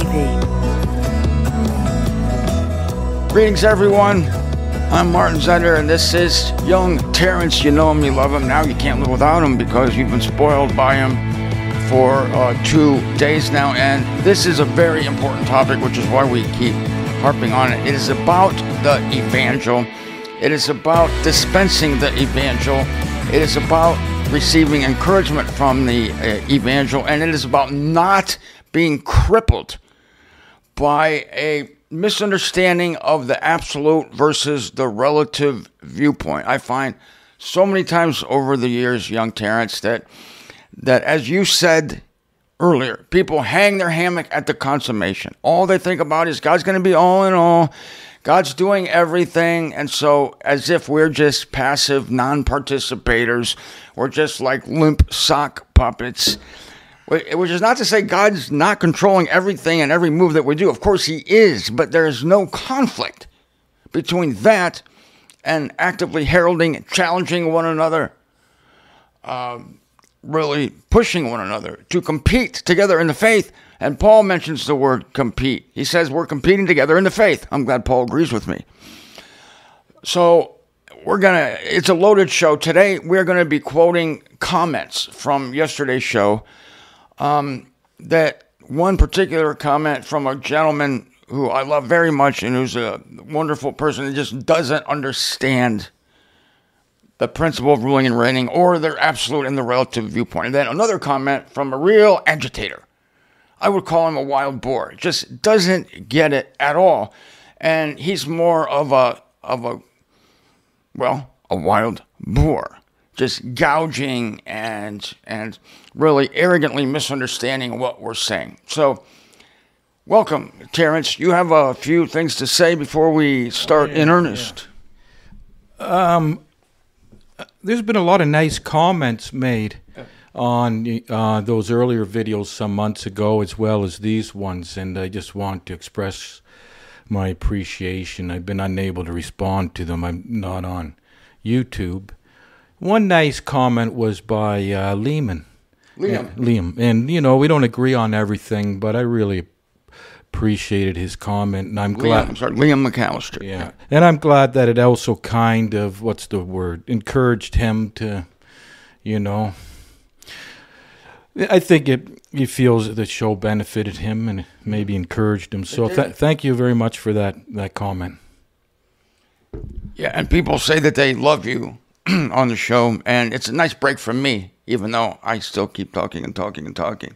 TV. Greetings, everyone. I'm Martin Zender, and this is young Terrence. You know him, you love him. Now you can't live without him because you've been spoiled by him for 2 days now. And this is a very important topic, which is why we keep harping on it. It is about the evangel. It is about dispensing the evangel. It is about receiving encouragement from the evangel. And it is about not being crippled by a misunderstanding of the absolute versus the relative viewpoint. I find so many times over the years, young Terrence, that as you said earlier, people hang their hammock at the consummation. All they think about is God's going to be all in all. God's doing everything. And so as if we're just passive non-participators, we're just like limp sock puppets. Which is not to say God's not controlling everything and every move that we do. Of course he is, but there is no conflict between that and actively heralding, challenging one another, really pushing one another to compete together in the faith. And Paul mentions the word compete. He says we're competing together in the faith. I'm glad Paul agrees with me. So it's a loaded show. Today we're going to be quoting comments from yesterday's show. That one particular comment from a gentleman who I love very much and who's a wonderful person that just doesn't understand the principle of ruling and reigning or their absolute and the relative viewpoint. And then another comment from a real agitator. I would call him a wild boar. Just doesn't get it at all. And he's more of a wild boar. Just gouging and really arrogantly misunderstanding what we're saying. So, welcome, Terrence. You have a few things to say before we start in earnest. There's been a lot of nice comments made on those earlier videos some months ago, as well as these ones, and I just want to express my appreciation. I've been unable to respond to them. I'm not on YouTube. One nice comment was by Liam. And, we don't agree on everything, but I really appreciated his comment. And I'm glad. Liam McAllister. Yeah. And I'm glad that it also kind of, encouraged him to, I think he feels the show benefited him and maybe encouraged him. So thank you very much for that comment. Yeah, and people say that they love you on the show, and it's a nice break from me, even though I still keep talking and talking and talking.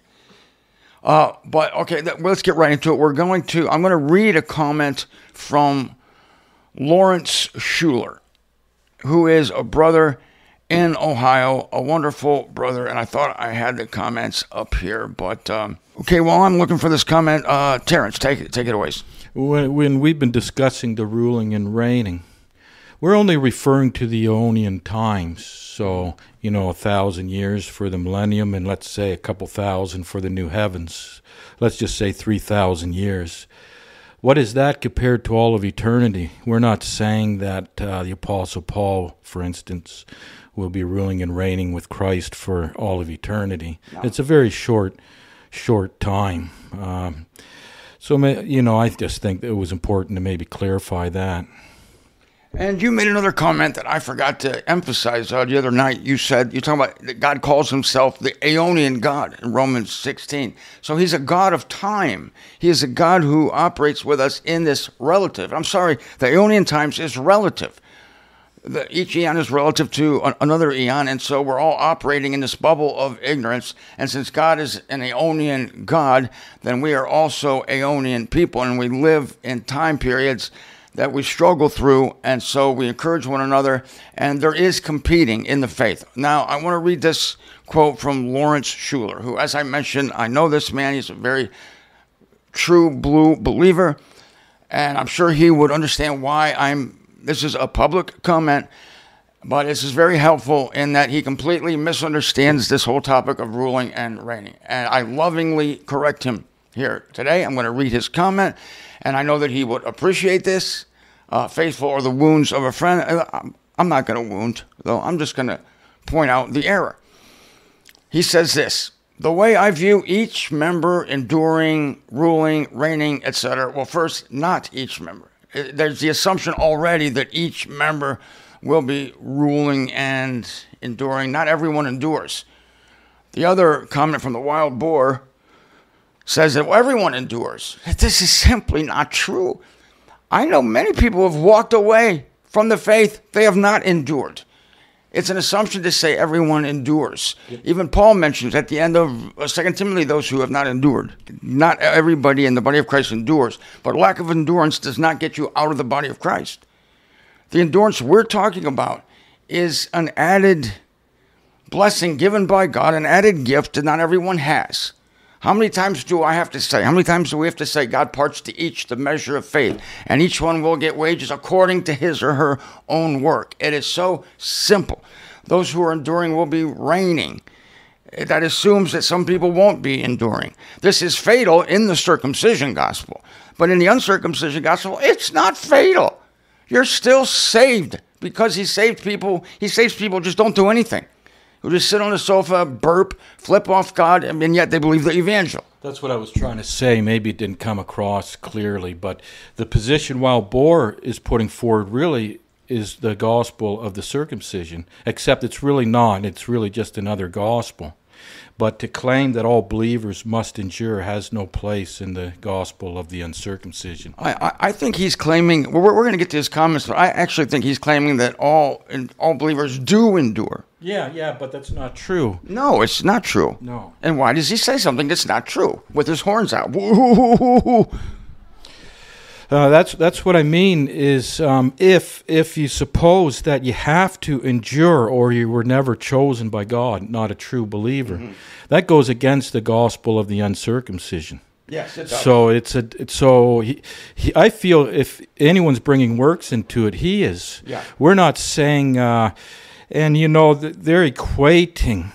But okay, let's get right into it. I'm going to read a comment from Lawrence Schuler, who is a brother in Ohio, a wonderful brother, and I thought I had the comments up here, but okay, while I'm looking for this comment, Terrence, take it away. When we've been discussing the ruling and reigning, we're only referring to the Aeonian times, so, 1,000 years for the millennium, and let's say a couple thousand for the new heavens. Let's just say 3,000 years. What is that compared to all of eternity? We're not saying that the Apostle Paul, for instance, will be ruling and reigning with Christ for all of eternity. No. It's a very short time. So, I just think it was important to maybe clarify that. And you made another comment that I forgot to emphasize the other night. You talking about that God calls himself the Aeonian God in Romans 16. So he's a God of time. He is a God who operates with us in this relative. I'm sorry, the Aeonian times is relative. Each eon is relative to another eon, and so we're all operating in this bubble of ignorance. And since God is an Aeonian God, then we are also Aeonian people, and we live in time periods that we struggle through, and so we encourage one another, and there is competing in the faith. Now, I want to read this quote from Lawrence Schuler, who, as I mentioned, I know this man. He's a very true blue believer, and I'm sure he would understand why this is a public comment, but this is very helpful in that he completely misunderstands this whole topic of ruling and reigning, and I lovingly correct him here today. I'm going to read his comment, and I know that he would appreciate this. Faithful are the wounds of a friend. I'm not going to wound, though. I'm just going to point out the error. He says this: The way I view each member enduring, ruling, reigning, etc. Well, first, not each member. There's the assumption already that each member will be ruling and enduring. Not everyone endures. The other comment from the wild boar says that everyone endures. This is simply not true. I know many people have walked away from the faith. They have not endured. It's an assumption to say everyone endures. Even Paul mentions at the end of 2 Timothy those who have not endured. Not everybody in the body of Christ endures, but lack of endurance does not get you out of the body of Christ. The endurance we're talking about is an added blessing given by God, an added gift that not everyone has. How many times do I have to say? How many times do we have to say God parts to each the measure of faith, and each one will get wages according to his or her own work? It is so simple. Those who are enduring will be reigning. That assumes that some people won't be enduring. This is fatal in the circumcision gospel. But in the uncircumcision gospel, it's not fatal. You're still saved because he saved people. He saves people just don't do anything. Who just sit on the sofa, burp, flip off God, and yet they believe the evangel. That's what I was trying to say. Maybe it didn't come across clearly, but the position Wild Boar is putting forward really is the gospel of the circumcision, except it's really not. It's really just another gospel. But to claim that all believers must endure has no place in the gospel of the uncircumcision. I think he's claiming, we're going to get to his comments, but I actually think he's claiming that all believers do endure. Yeah, but that's not true. No, it's not true. No. And why does he say something that's not true with his horns out? That's what I mean is if you suppose that you have to endure or you were never chosen by God, not a true believer, that goes against the gospel of the uncircumcision. Yes, it does. So I feel if anyone's bringing works into it, he is. Yeah. We're not saying, and you know they're equating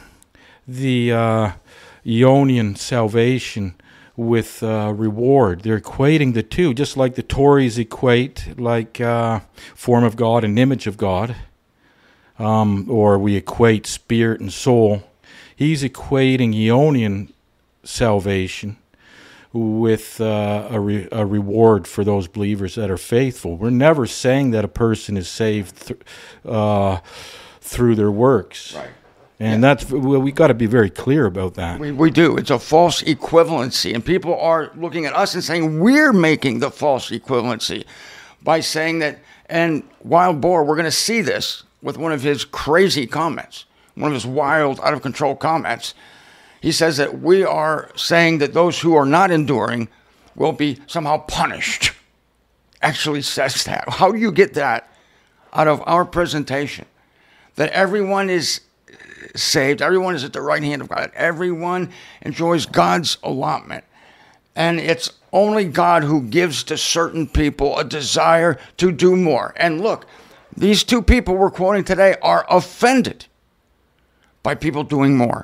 the Ionian salvation with reward. They're equating the two, just like the Tories equate like form of God and image of God, or we equate spirit and soul. He's equating Ionian salvation with a reward for those believers that are faithful. We're never saying that a person is saved through their works. Right. And we got to be very clear about that. We do. It's a false equivalency. And people are looking at us and saying we're making the false equivalency by saying that, and Wild Boar, we're going to see this with one of his crazy comments, one of his wild, out of control comments. He says that we are saying that those who are not enduring will be somehow punished. Actually says that. How do you get that out of our presentation? That everyone is saved, everyone is at the right hand of God, everyone enjoys God's allotment, and it's only God who gives to certain people a desire to do more. And look, these two people we're quoting today are offended by people doing more.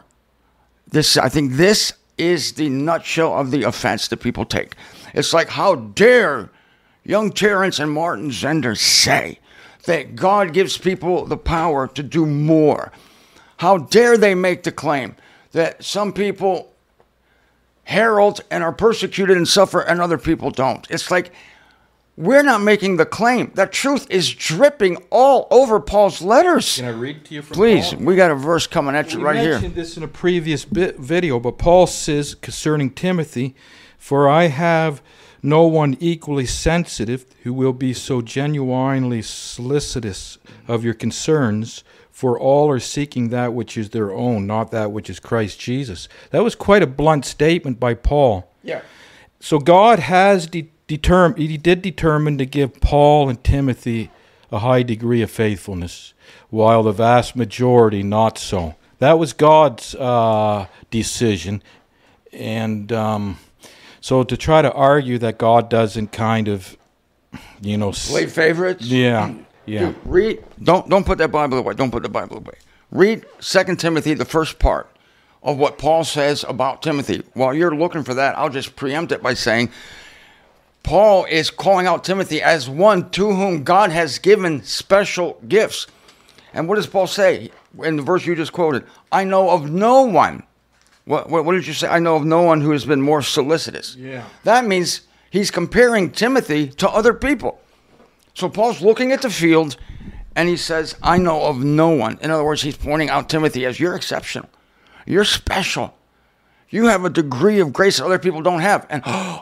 I think this is the nutshell of the offense that people take. It's like, how dare young Terrence and Martin Zender say that God gives people the power to do more? How dare they make the claim that some people herald and are persecuted and suffer and other people don't? It's like, we're not making the claim. The truth is dripping all over Paul's letters. Can I read to you from Please, Paul? we got a verse coming at you right here. We mentioned this in a previous video, but Paul says concerning Timothy, "For I have no one equally sensitive who will be so genuinely solicitous of your concerns, for all are seeking that which is their own, not that which is Christ Jesus." That was quite a blunt statement by Paul. Yeah. So God has determine to give Paul and Timothy a high degree of faithfulness, while the vast majority not so. That was God's decision. And so to try to argue that God doesn't kind of, play favorites? Yeah. Dude, read. Don't put that Bible away. Don't put the Bible away. Read 2 Timothy, the first part of what Paul says about Timothy. While you're looking for that, I'll just preempt it by saying Paul is calling out Timothy as one to whom God has given special gifts. And what does Paul say in the verse you just quoted? I know of no one What did you say? I know of no one who has been more solicitous. Yeah. That means he's comparing Timothy to other people. So Paul's looking at the field, and he says, I know of no one. In other words, he's pointing out Timothy as you're exceptional. You're special. You have a degree of grace that other people don't have. And,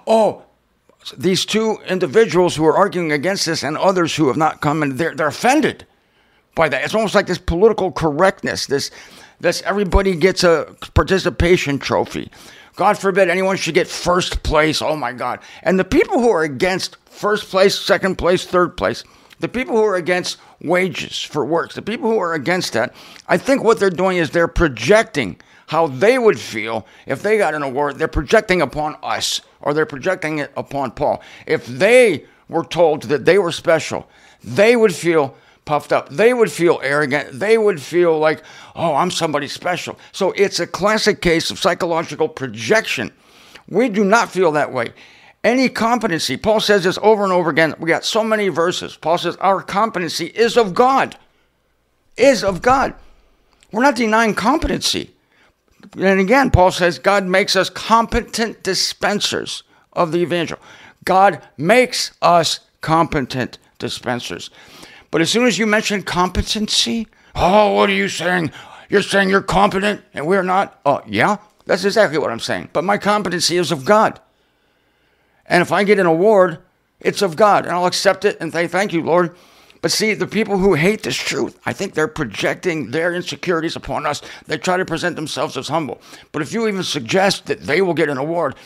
these two individuals who are arguing against this and others who have not come in, they're offended by that. It's almost like this political correctness, this everybody gets a participation trophy. God forbid anyone should get first place. Oh, my God. And the people who are against first place, second place, third place, the people who are against wages for works, the people who are against that, I think what they're doing is they're projecting how they would feel if they got an award. They're projecting upon us, or they're projecting it upon Paul. If they were told that they were special, they would feel puffed up. They would feel arrogant. They would feel like, oh, I'm somebody special. So it's a classic case of psychological projection. We do not feel that way. Any competency, Paul says this over and over again. We got so many verses. Paul says our competency is of God. Is of God. We're not denying competency. And again, Paul says God makes us competent dispensers of the evangel. God makes us competent dispensers. But as soon as you mention competency, oh, what are you saying? You're saying you're competent and we're not? Oh, yeah, that's exactly what I'm saying. But my competency is of God. And if I get an award, it's of God. And I'll accept it and say, thank you, Lord. But see, the people who hate this truth, I think they're projecting their insecurities upon us. They try to present themselves as humble. But if you even suggest that they will get an award,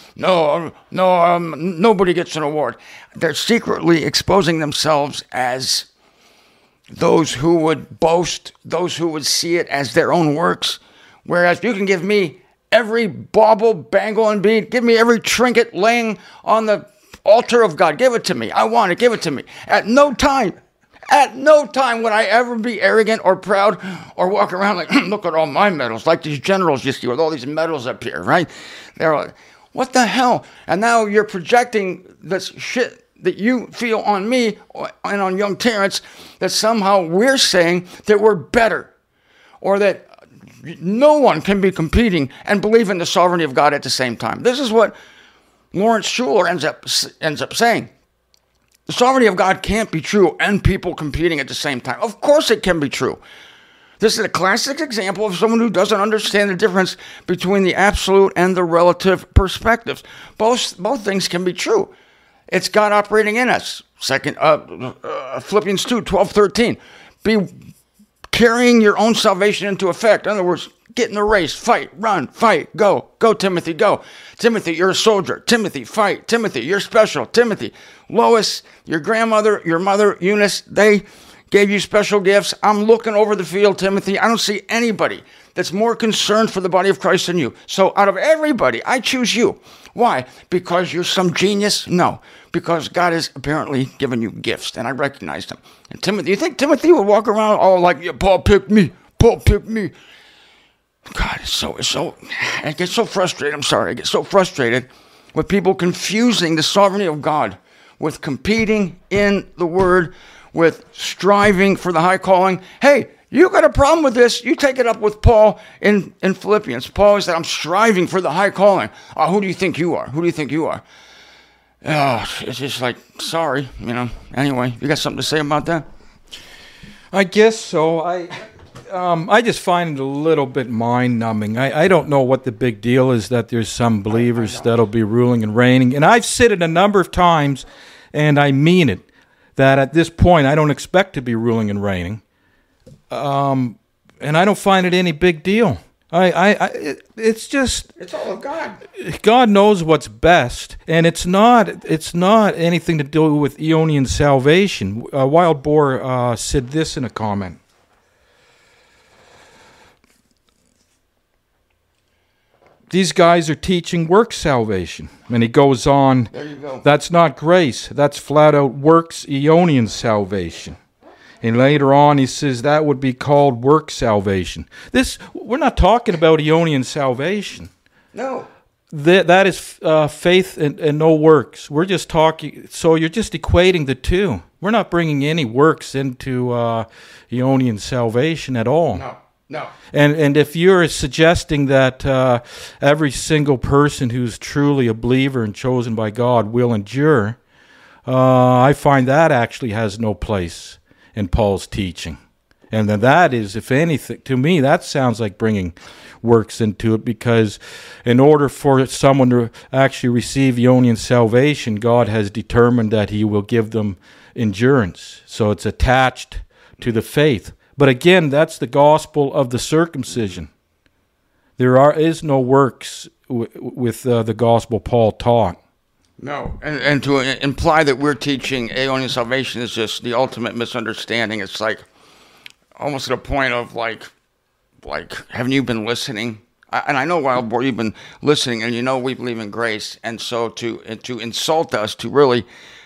nobody gets an award. They're secretly exposing themselves as those who would boast, those who would see it as their own works. Whereas you can give me every bauble, bangle, and bead. Give me every trinket laying on the altar of God. Give it to me. I want it. Give it to me. At no time would I ever be arrogant or proud or walk around like, look at all my medals, like these generals you see with all these medals up here, right? They're like, what the hell? And now you're projecting this shit that you feel on me and on young Terrence, that somehow we're saying that we're better, or that no one can be competing and believe in the sovereignty of God at the same time. This is what Lawrence Schuller ends up saying. The sovereignty of God can't be true and people competing at the same time. Of course it can be true. This is a classic example of someone who doesn't understand the difference between the absolute and the relative perspectives. Both things can be true. It's God operating in us. Philippians 2, 12, 13. Be carrying your own salvation into effect. In other words, get in the race, fight, run, fight, go. Go, Timothy, go. Timothy, you're a soldier. Timothy, fight. Timothy, you're special. Timothy, Lois, your grandmother, your mother, Eunice, they gave you special gifts. I'm looking over the field, Timothy. I don't see anybody that's more concerned for the body of Christ than you. So out of everybody, I choose you. Why? Because you're some genius? No. Because God has apparently given you gifts, and I recognize them. And Timothy, you think Timothy would walk around all like, yeah, Paul picked me. Paul picked me. God, I get so frustrated. I'm sorry. I get so frustrated with people confusing the sovereignty of God with competing in the word, with striving for the high calling. Hey, you got a problem with this, you take it up with Paul in Philippians. Paul said, I'm striving for the high calling. Oh, who do you think you are? Who do you think you are? Oh, it's just like, sorry, Anyway, you got something to say about that? I guess so. I just find it a little bit mind-numbing. I don't know what the big deal is that there's some believers that'll be ruling and reigning. And I've said it a number of times, and I mean it, that at this point I don't expect to be ruling and reigning. And I don't find it any big deal. It's all of God. God knows what's best, and it's not anything to do with Eonian salvation. Wild Boar said this in a comment. These guys are teaching works salvation. And he goes on, there you go. That's not grace. That's flat out works Eonian salvation. And later on he says that would be called work salvation. We're not talking about Eonian salvation. No. That is faith and no works. We're just talking, so you're just equating the two. We're not bringing any works into Eonian salvation at all. No. No. And if you're suggesting that every single person who's truly a believer and chosen by God will endure, I find that actually has no place in Paul's teaching. And then that is, if anything, to me, that sounds like bringing works into it, because in order for someone to actually receive Ionian salvation, God has determined that he will give them endurance. So it's attached to the faith. But again, that's the gospel of the circumcision. There is no works with the gospel Paul taught. No, and to imply that we're teaching Aeonian salvation is just the ultimate misunderstanding. It's like almost to the point of like, haven't you been listening? And I know, Wild Boar, you've been listening, and you know we believe in grace. And so to insult us, to really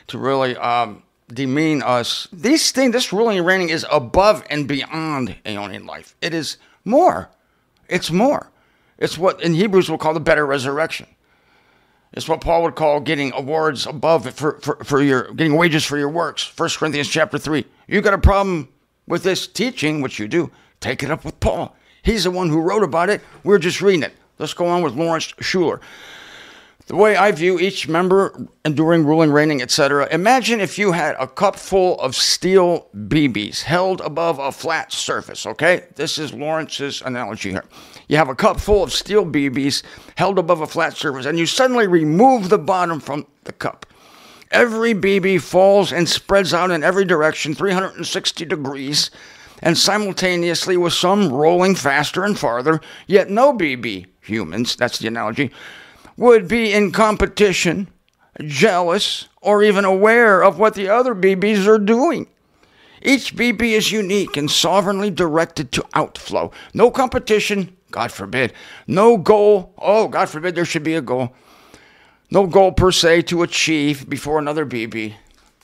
demean us, this ruling and reigning is above and beyond Aeonian life. It is more. It's more. It's what in Hebrews we'll call the better resurrection. It's what Paul would call getting awards above it for your getting wages for your works. 1 Corinthians chapter 3. You got a problem with this teaching, which you do, take it up with Paul. He's the one who wrote about it. We're just reading it. Let's go on with Lawrence Schuller. The way I view each member enduring, ruling, reigning, etc. Imagine if you had a cup full of steel BBs held above a flat surface, okay? This is Lawrence's analogy here. You have a cup full of steel BBs held above a flat surface, and you suddenly remove the bottom from the cup. Every BB falls and spreads out in every direction, 360 degrees, and simultaneously with some rolling faster and farther, yet no BB, humans, that's the analogy, would be in competition, jealous, or even aware of what the other BBs are doing. Each BB is unique and sovereignly directed to outflow. No competition, God forbid. No goal, oh, God forbid there should be a goal. No goal per se to achieve before another BB.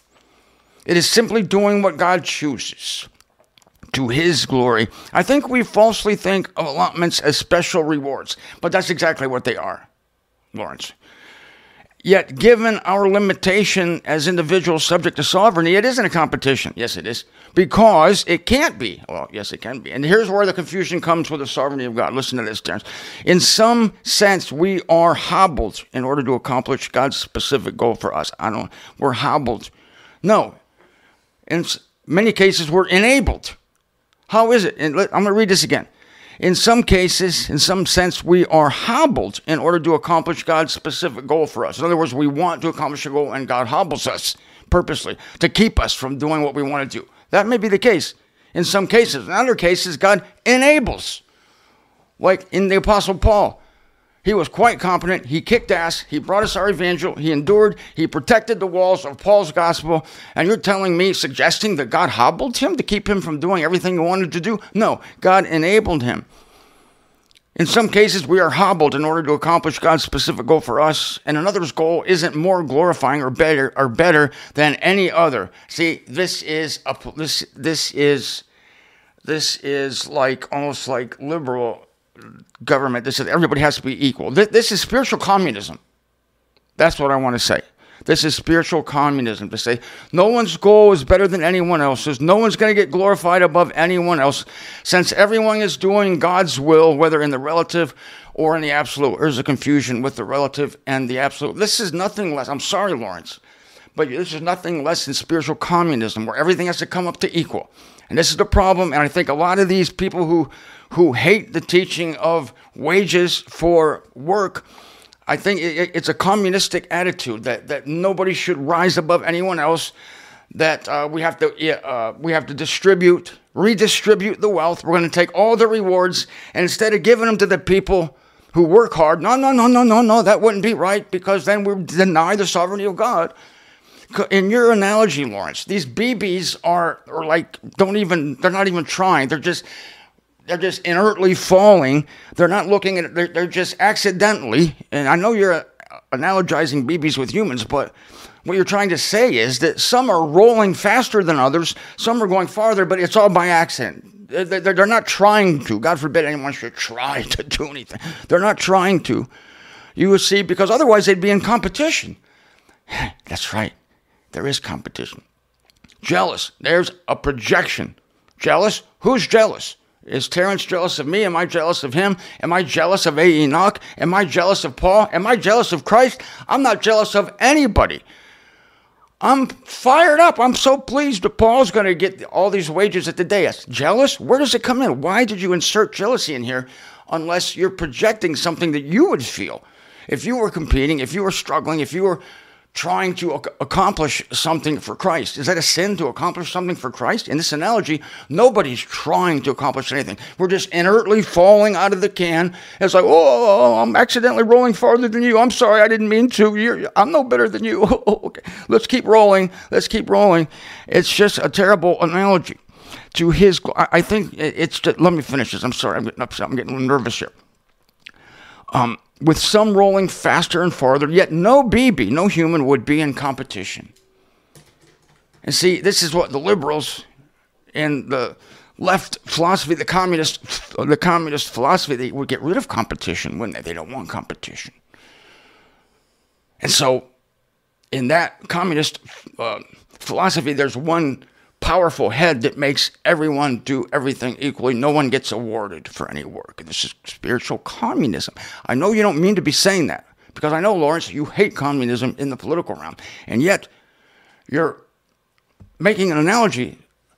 It is simply doing what God chooses to his glory. I think we falsely think of allotments as special rewards, but that's exactly what they are, Lawrence. Yet, given our limitation as individuals subject to sovereignty, it isn't a competition. Yes, it is. Because it can't be. Well, yes, it can be. And here's where the confusion comes with the sovereignty of God. Listen to this, Terrence. In some sense, we are hobbled in order to accomplish God's specific goal for us. We're hobbled. No. In many cases, we're enabled. How is it? I'm going to read this again. In some cases, in some sense, we are hobbled in order to accomplish God's specific goal for us. In other words, we want to accomplish a goal, and God hobbles us purposely to keep us from doing what we want to do. That may be the case in some cases. In other cases, God enables. Like in the Apostle Paul, he was quite competent. He kicked ass. He brought us our evangel. He endured. He protected the walls of Paul's gospel. And you're telling me, suggesting that God hobbled him to keep him from doing everything he wanted to do? No, God enabled him. In some cases, we are hobbled in order to accomplish God's specific goal for us, and another's goal isn't more glorifying or better than any other. See, this is like almost like liberal government. This is everybody has to be equal. This is spiritual communism. That's what I want to say. This is spiritual communism, to say no one's goal is better than anyone else's. No one's going to get glorified above anyone else, since everyone is doing God's will, whether in the relative or in the absolute. There's a confusion with the relative and the absolute. This is nothing less. I'm sorry, Lawrence, but this is nothing less than spiritual communism, where everything has to come up to equal. And this is the problem. And I think a lot of these people who hate the teaching of wages for work, I think it's a communistic attitude that nobody should rise above anyone else, that we have to redistribute the wealth. We're going to take all the rewards, and instead of giving them to the people who work hard, no, that wouldn't be right, because then we deny the sovereignty of God. In your analogy, Lawrence, these BBs are like, they're not even trying. They're just inertly falling. They're not looking at it. They're just accidentally. And I know you're analogizing BBs with humans, but what you're trying to say is that some are rolling faster than others. Some are going farther, but it's all by accident. They're not trying to. God forbid anyone should try to do anything. They're not trying to. You will see, because otherwise they'd be in competition. That's right. There is competition. Jealous. There's a projection. Jealous? Who's jealous? Is Terrence jealous of me? Am I jealous of him? Am I jealous of A. Enoch? Am I jealous of Paul? Am I jealous of Christ? I'm not jealous of anybody. I'm fired up. I'm so pleased that Paul's going to get all these wages at the day. Jealous? Where does it come in? Why did you insert jealousy in here unless you're projecting something that you would feel? If you were competing, if you were struggling, if you were trying to accomplish something for Christ. Is that a sin to accomplish something for Christ? In this analogy, nobody's trying to accomplish anything. We're just inertly falling out of the can. It's like, oh, I'm accidentally rolling farther than you. I'm sorry, I didn't mean to. I'm no better than you. Okay. Let's keep rolling. Let's keep rolling. It's just a terrible analogy to his. I think it's just, let me finish this. I'm sorry, I'm getting upset. I'm getting nervous here. With some rolling faster and farther, yet no BB, no human would be in competition. And see, this is what the liberals and the left philosophy, the communist philosophy, they would get rid of competition, wouldn't they? They don't want competition. And so, in that communist philosophy, there's one powerful head that makes everyone do everything equally. No one gets awarded for any work. And this is spiritual communism. I know you don't mean to be saying that, because I know, Lawrence, you hate communism in the political realm. And yet, you're making an analogy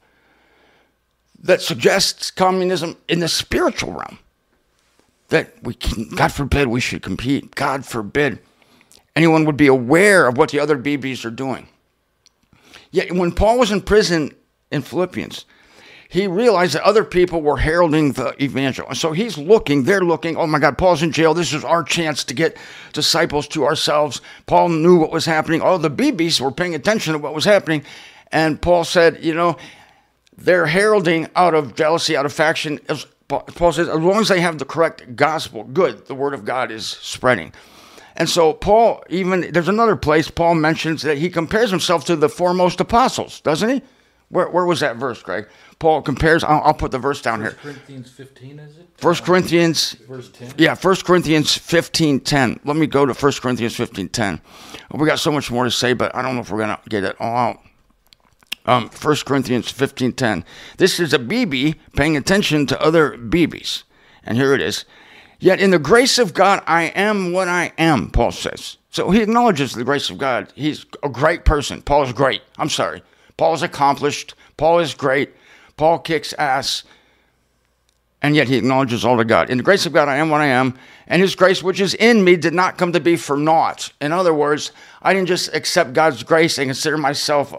that suggests communism in the spiritual realm. That we can, God forbid, we should compete. God forbid anyone would be aware of what the other BBs are doing. Yet when Paul was in prison in Philippians, he realized that other people were heralding the evangel. And so they're looking, oh my God, Paul's in jail. This is our chance to get disciples to ourselves. Paul knew what was happening. All the BBs were paying attention to what was happening. And Paul said, they're heralding out of jealousy, out of faction. Paul says, as long as they have the correct gospel, good, the word of God is spreading. And so Paul, there's another place Paul mentions that he compares himself to the foremost apostles, doesn't he? Where was that verse, Greg? Paul compares, I'll put the verse down here. 1 Corinthians 15, is it? 1 Corinthians, verse 10? Yeah, 1 Corinthians 15:10. Let me go to 1 Corinthians 15:10. We got so much more to say, but I don't know if we're going to get it all out. 1 Corinthians 15:10. This is a BB paying attention to other BBs. And here it is. Yet in the grace of God, I am what I am, Paul says. So he acknowledges the grace of God. He's a great person. Paul is great. I'm sorry. Paul is accomplished. Paul is great. Paul kicks ass. And yet he acknowledges all to God. In the grace of God, I am what I am. And his grace, which is in me, did not come to be for naught. In other words, I didn't just accept God's grace and consider myself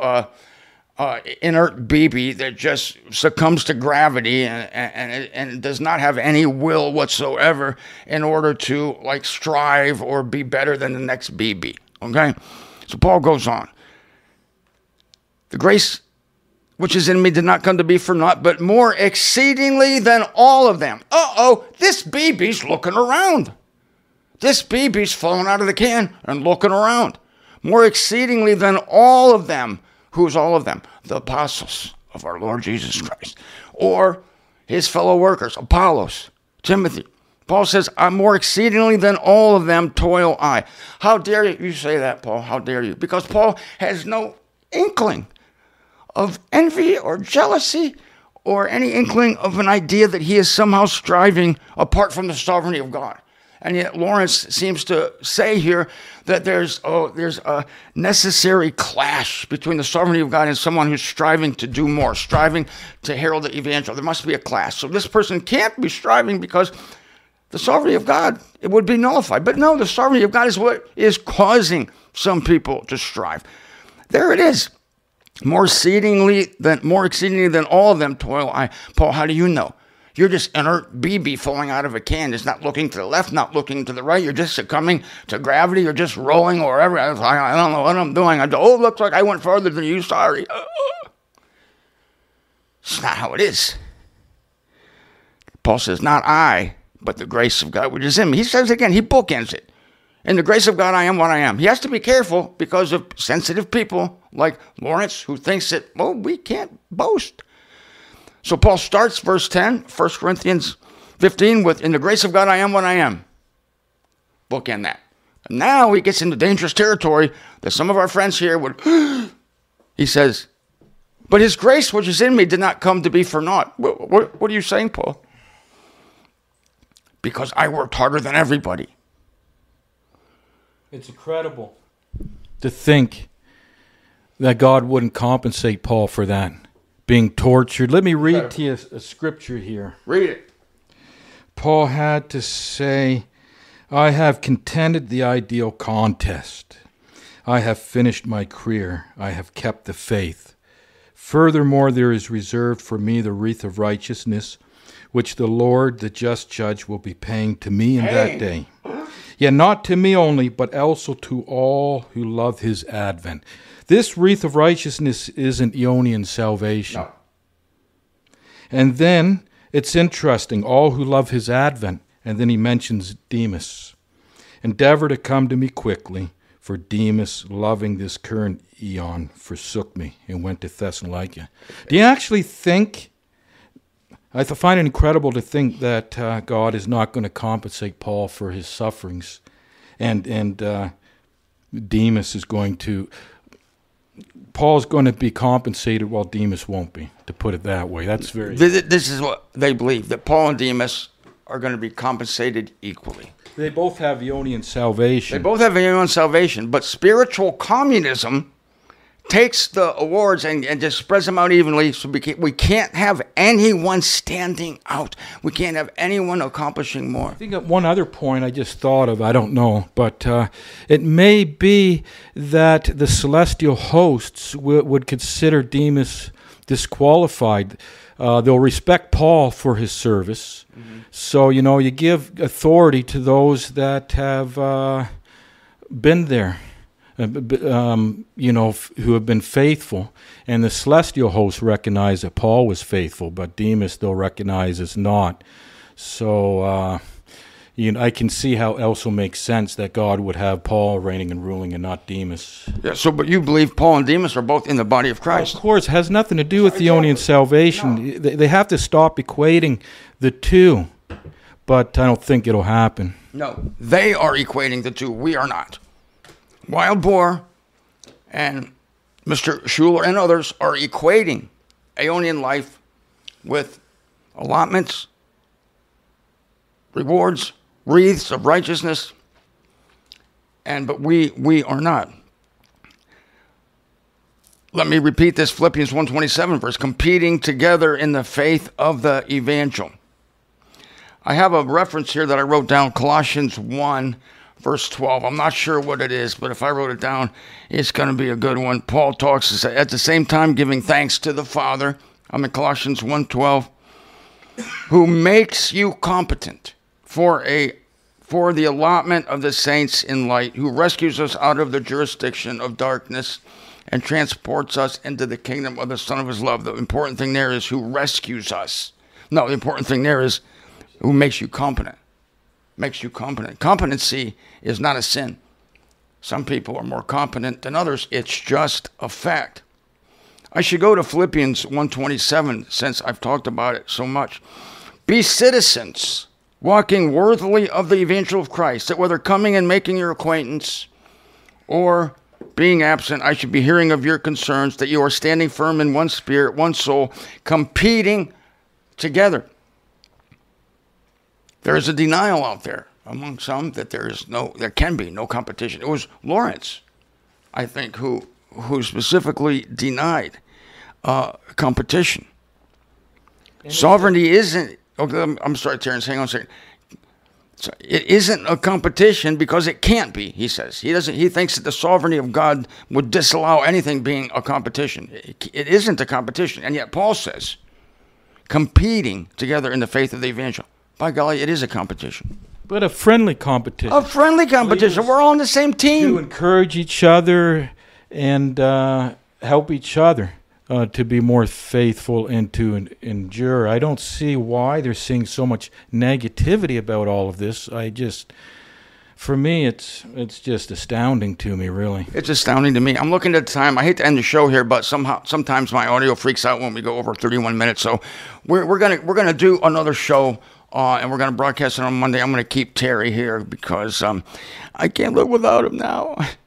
inert BB that just succumbs to gravity and does not have any will whatsoever in order to strive or be better than the next BB. Okay? So Paul goes on. The grace which is in me did not come to be for naught, but more exceedingly than all of them. This BB's looking around. This BB's falling out of the can and looking around. More exceedingly than all of them. Who's all of them? The apostles of our Lord Jesus Christ. Or his fellow workers, Apollos, Timothy. Paul says, I'm more exceedingly than all of them toil I. How dare you say that, Paul? How dare you? Because Paul has no inkling of envy or jealousy or any inkling of an idea that he is somehow striving apart from the sovereignty of God. And yet Lawrence seems to say here that there's a necessary clash between the sovereignty of God and someone who's striving to do more, striving to herald the evangel. There must be a clash. So this person can't be striving because the sovereignty of God, it would be nullified. But no, the sovereignty of God is what is causing some people to strive. There it is. More exceedingly than all of them toil I. Paul, how do you know? You're just inert BB falling out of a can. It's not looking to the left, not looking to the right. You're just succumbing to gravity. You're just rolling wherever. I don't know what I'm doing. Looks like I went farther than you. Sorry. It's not how it is. Paul says, not I, but the grace of God which is in me. He says again, he bookends it. In the grace of God, I am what I am. He has to be careful because of sensitive people like Lawrence who thinks that, we can't boast. So Paul starts verse 10, 1 Corinthians 15, with, in the grace of God, I am what I am. Bookend that. And now he gets into dangerous territory that some of our friends here would, he says, But his grace, which is in me, did not come to be for naught. What are you saying, Paul? Because I worked harder than everybody. It's incredible to think that God wouldn't compensate Paul for that, being tortured. Let me read to you a scripture here. Read it. Paul had to say, I have contended the ideal contest. I have finished my career. I have kept the faith. Furthermore, there is reserved for me the wreath of righteousness, which the Lord, the just judge, will be paying to me in that day. Yet not to me only, but also to all who love his advent. This wreath of righteousness isn't Ionian salvation. No. And then it's interesting, all who love his advent. And then he mentions Demas. Endeavor to come to me quickly, for Demas, loving this current eon, forsook me and went to Thessalonica. Do you actually think, I find it incredible to think that God is not going to compensate Paul for his sufferings, and Demas is going to, Paul's going to be compensated while Demas won't be, to put it that way. That's very... This is what they believe, that Paul and Demas are going to be compensated equally. They both have Ionian salvation. They both have Ionian salvation, but spiritual communism takes the awards and just spreads them out evenly, so we can't have anyone standing out. We can't have anyone accomplishing more. I think one other point I just thought of, I don't know, but it may be that the celestial hosts would consider Demas disqualified. They'll respect Paul for his service. Mm-hmm. So, you give authority to those that have been there. Who have been faithful, and the celestial hosts recognize that Paul was faithful, but Demas they'll recognize as not. So, I can see how it also makes sense that God would have Paul reigning and ruling and not Demas. Yeah. So, but you believe Paul and Demas are both in the body of Christ? Of course, it has nothing to do with Ionian salvation. No. They have to stop equating the two, but I don't think it'll happen. No, they are equating the two. We are not. Wild Boar and Mr. Schuller and others are equating Ionian life with allotments, rewards, wreaths of righteousness, but we are not. Let me repeat this, Philippians 1:27 verse, competing together in the faith of the evangel. I have a reference here that I wrote down, Colossians 1, verse 12. I'm not sure what it is, but if I wrote it down, it's going to be a good one. Paul talks at the same time giving thanks to the Father. I'm in Colossians 1:12, who makes you competent for the allotment of the saints in light, who rescues us out of the jurisdiction of darkness and transports us into the kingdom of the Son of his love. The important thing there is who rescues us. No, the important thing there is who makes you competent. Makes you competent. Competency is not a sin. Some people are more competent than others. It's just a fact. I should go to Philippians 1:27 since I've talked about it so much. Be citizens, walking worthily of the evangel of Christ, that whether coming and making your acquaintance or being absent, I should be hearing of your concerns, that you are standing firm in one spirit, one soul, competing together. There is a denial out there among some that there can be no competition. It was Lawrence, I think, who specifically denied competition. Sovereignty isn't. Okay, I'm sorry, Terrence. Hang on a second. So it isn't a competition because it can't be. He says he thinks that the sovereignty of God would disallow anything being a competition. It isn't a competition, and yet Paul says, competing together in the faith of the evangel. By golly, it is a competition. But a friendly competition. A friendly competition. We're all on the same team. To encourage each other and help each other to be more faithful and to endure. I don't see why they're seeing so much negativity about all of this. For me, it's just astounding to me, really. It's astounding to me. I'm looking at the time. I hate to end the show here, but sometimes my audio freaks out when we go over 31 minutes. So we're gonna do another show. And we're going to broadcast it on Monday. I'm going to keep Terry here because I can't live without him now.